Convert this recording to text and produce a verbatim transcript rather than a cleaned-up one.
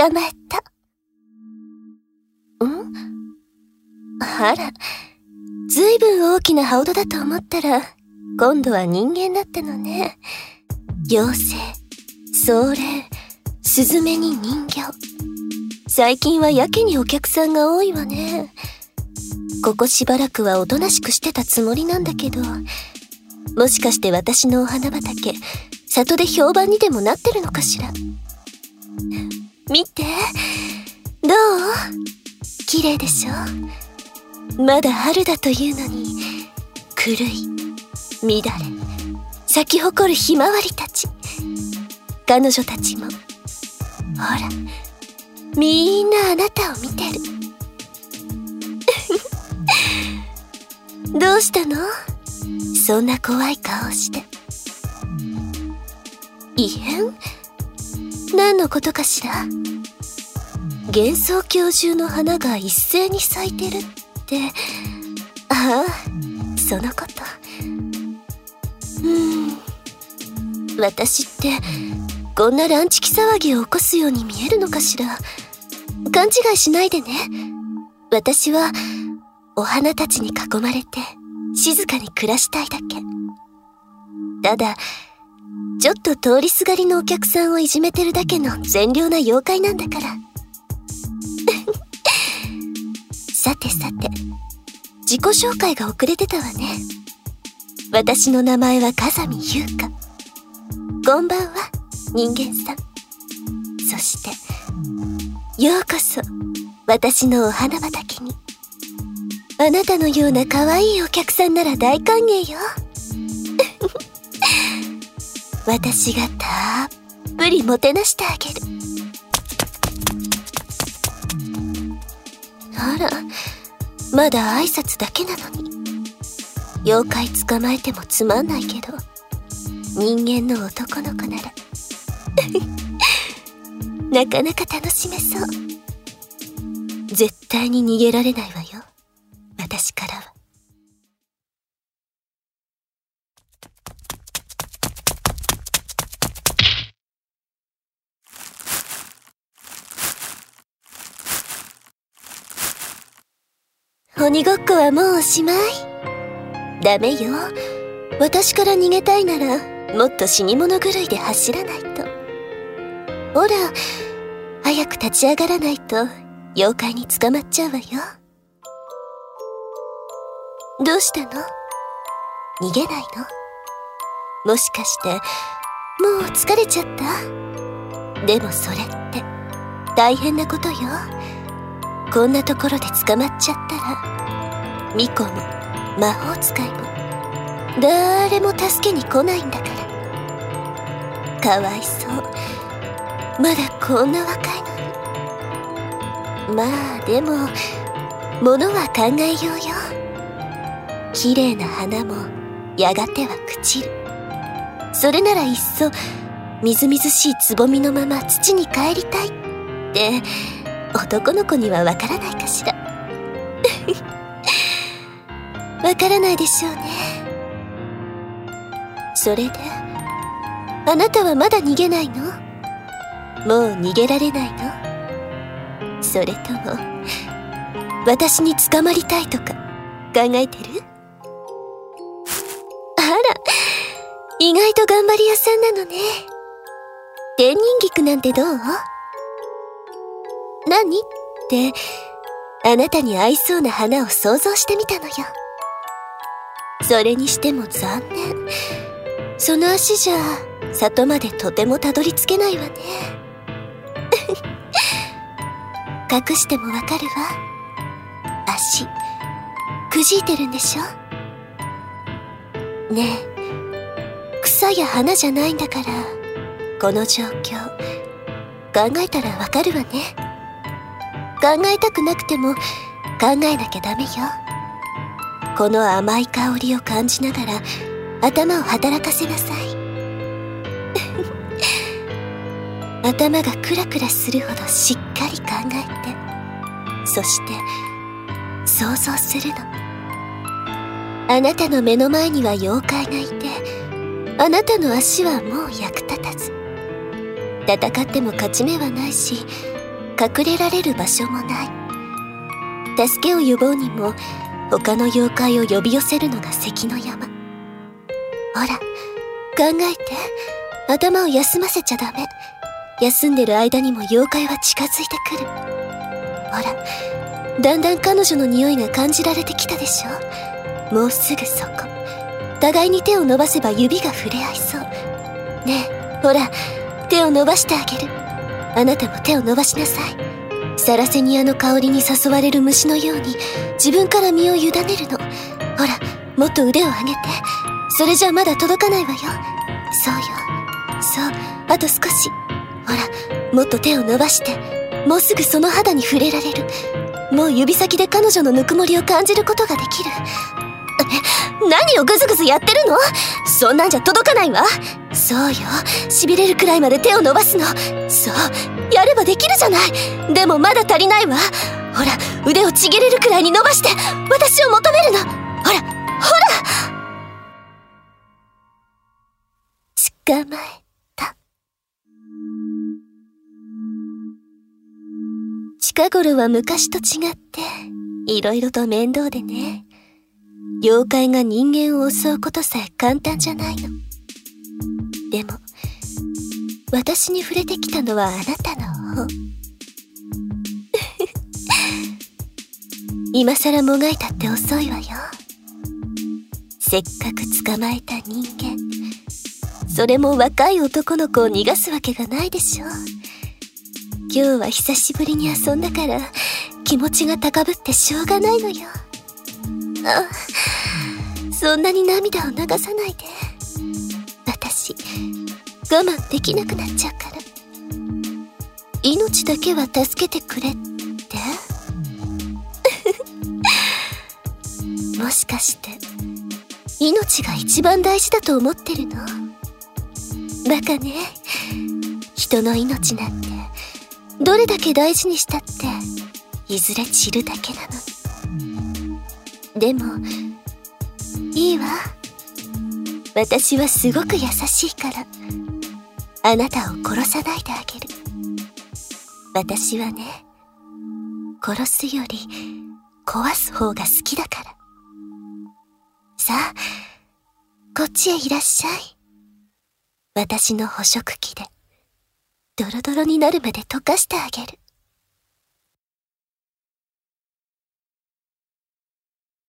捕まえた。ん？あら、ずいぶん大きな羽音だと思ったら、今度は人間だったのね。妖精、壮霊、スズメに人形。最近はやけにお客さんが多いわね。ここしばらくはおとなしくしてたつもりなんだけど、もしかして私のお花畑、里で評判にでもなってるのかしら。見て、どう？綺麗でしょ？まだ春だというのに、狂い、乱れ、咲き誇るひまわりたち。彼女たちも、ほら、みんなあなたを見てる。どうしたの？そんな怖い顔して。異変？何のことかしら？幻想郷中の花が一斉に咲いてるって、ああ、そのこと。うーん、私ってこんな乱痴気騒ぎを起こすように見えるのかしら。勘違いしないでね。私はお花たちに囲まれて静かに暮らしたいだけ。ただちょっと通りすがりのお客さんをいじめてるだけの善良な妖怪なんだから。さてさて、自己紹介が遅れてたわね。私の名前は風見優香。こんばんは、人間さん。そしてようこそ私のお花畑に。あなたのような可愛いお客さんなら大歓迎よ。私がたっぷりもてなしてあげる。あら、まだ挨拶だけなのに。妖怪捕まえてもつまんないけど、人間の男の子ならなかなか楽しめそう。絶対に逃げられないわよ、私からは。鬼ごっこはもうおしまい。ダメよ。私から逃げたいならもっと死に物狂いで走らないと。ほら、早く立ち上がらないと妖怪に捕まっちゃうわよ。どうしたの？逃げないの？もしかしてもう疲れちゃった？でもそれって大変なことよ。こんなところで捕まっちゃったら、巫女も魔法使いも誰も助けに来ないんだから。かわいそう。まだこんな若いのに。まあでも物は考えようよ。綺麗な花もやがては朽ちる。それならいっそみずみずしいつぼみのまま土に帰りたいって男の子にはわからないかしら。わからないでしょうね。それであなたはまだ逃げないの？もう逃げられないの？それとも私に捕まりたいとか考えてる？あら、意外と頑張り屋さんなのね。天人菊なんてどう？何？ってあなたに合いそうな花を想像してみたのよ。それにしても残念。その足じゃ里までとてもたどり着けないわね。隠してもわかるわ。足くじいてるんでしょ？ねえ、草や花じゃないんだから、この状況考えたらわかるわね。考えたくなくても考えなきゃダメよ。この甘い香りを感じながら頭を働かせなさい。頭がクラクラするほどしっかり考えて、そして想像するの。あなたの目の前には妖怪がいて、あなたの足はもう役立たず。戦っても勝ち目はないし、 隠れられる場所もない。助けを呼ぼうにも他の妖怪を呼び寄せるのが関の山。ほら、考えて。頭を休ませちゃダメ。休んでる間にも妖怪は近づいてくる。ほら、だんだん彼女の匂いが感じられてきたでしょ。もうすぐそこ。互いに手を伸ばせば指が触れ合いそう。ねえ、ほら、手を伸ばしてあげる。あなたも手を伸ばしなさい。サラセニアの香りに誘われる虫のように自分から身を委ねるの。ほら、もっと腕を上げて。それじゃまだ届かないわよ。そうよ。そう、あと少し。ほら、もっと手を伸ばして。もうすぐその肌に触れられる。もう指先で彼女のぬくもりを感じることができる。え、何をグズグズやってるの？そんなんじゃ届かないわ。そうよ、痺れるくらいまで手を伸ばすの。そう、やればできるじゃない。でもまだ足りないわ。ほら、腕をちぎれるくらいに伸ばして私を求めるの。ほら、ほら。捕まえた。近頃は昔と違っていろいろと面倒でね。妖怪が人間を襲うことさえ簡単じゃないの。でも私に触れてきたのはあなたの方。今さらもがいたって遅いわよ。せっかく捕まえた人間、それも若い男の子を逃がすわけがないでしょ。今日は久しぶりに遊んだから気持ちが高ぶってしょうがないのよ。あ、そんなに涙を流さないで。私我慢できなくなっちゃうから。命だけは助けてくれって。もしかして命が一番大事だと思ってるの？バカね。人の命なんてどれだけ大事にしたっていずれ散るだけなのに。でもいいわ。私はすごく優しいからあなたを殺さないであげる。私はね、殺すより壊す方が好きだから。さあ、こっちへいらっしゃい。私の捕食器でドロドロになるまで溶かしてあげる。